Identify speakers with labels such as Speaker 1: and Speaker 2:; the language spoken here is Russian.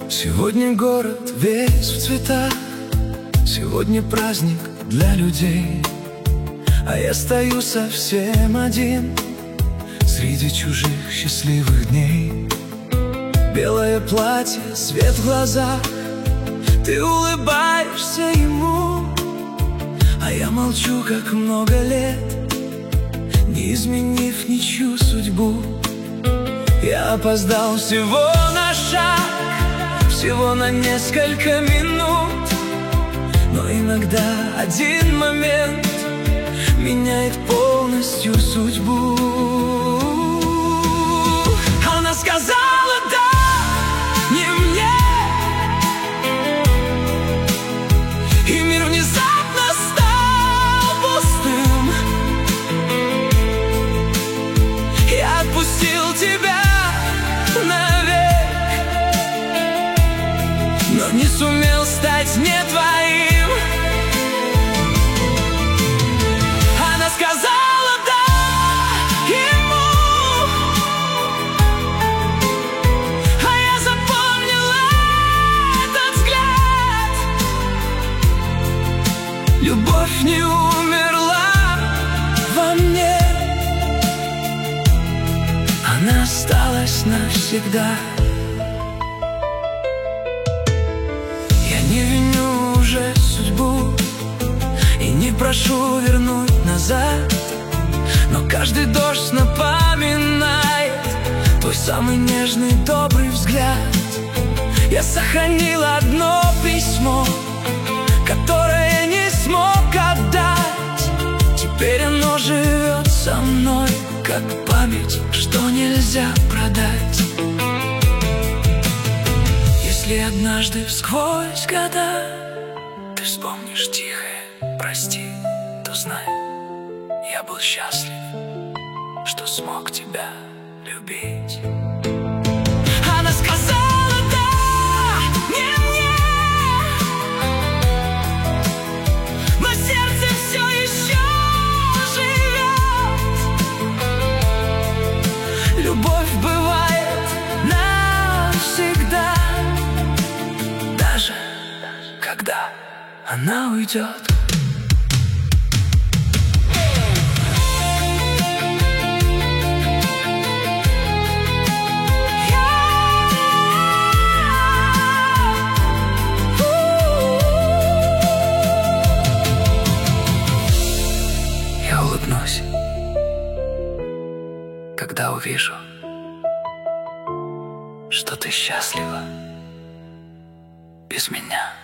Speaker 1: Сегодня город весь в цветах, сегодня праздник для людей, а я стою совсем один среди чужих счастливых дней. Белое платье, свет в глазах, ты улыбаешься ему, а я молчу, как много лет, не изменив ничью судьбу. Я опоздал всего на шаг, всего на несколько минут, но иногда один момент меняет полностью судьбу. Она сказала «да» не мне, и мир внезапно стал пустым. Я отпустил тебя навек, но не сумел стать не твоим. Она сказала «да» ему, а я запомнила этот взгляд. Любовь не умерла во мне, она осталась навсегда. Я не виню уже судьбу и не прошу вернуть назад, но каждый дождь напоминает твой самый нежный добрый взгляд. Я сохранил одно письмо, которое не смог отдать. Теперь оно живет со мной, как память, что нельзя продать. Если однажды всквозь года ты вспомнишь тихое «прости», то знай, я был счастлив, что смог тебя любить. Она сказала «да» не мне, но сердце все еще живет. Любовь бывает навсегда, даже когда она уйдет. Я улыбнусь, когда увижу, что ты счастлива без меня.